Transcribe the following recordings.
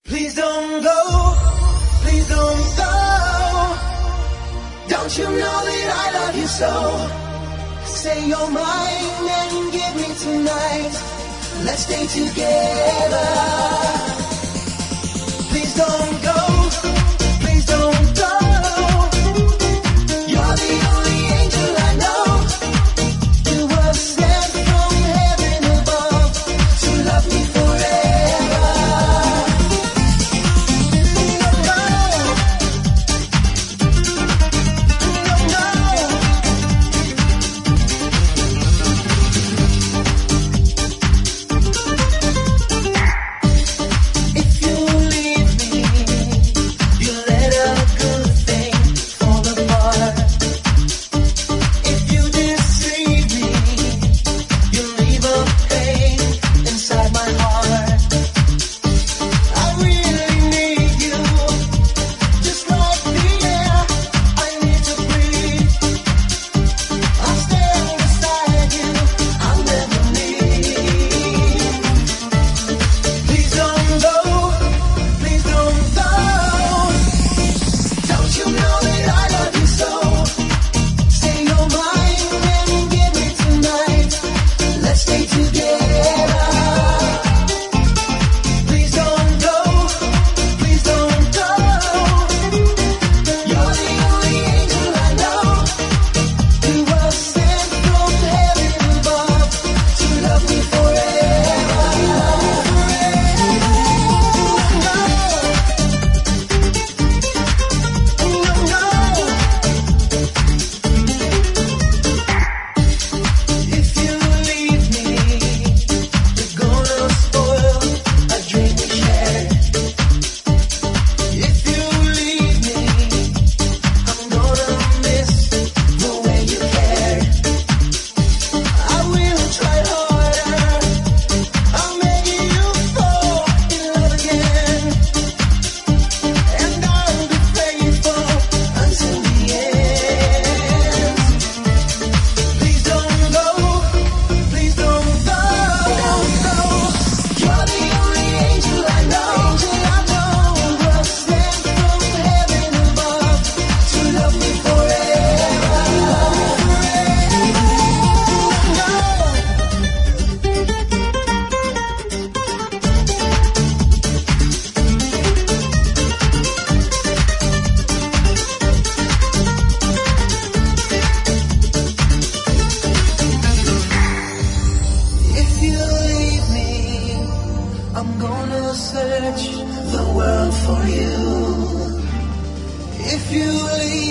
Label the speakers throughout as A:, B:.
A: Please don't go, please don't go. Don't you know that I love you so? Say you're mine and give me tonight. Let's stay together. Please don't go, please don't go. You're the only angel I know. You were sent from heaven above to love me forever.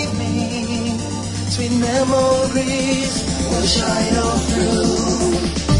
A: Sweet memories will shine all through.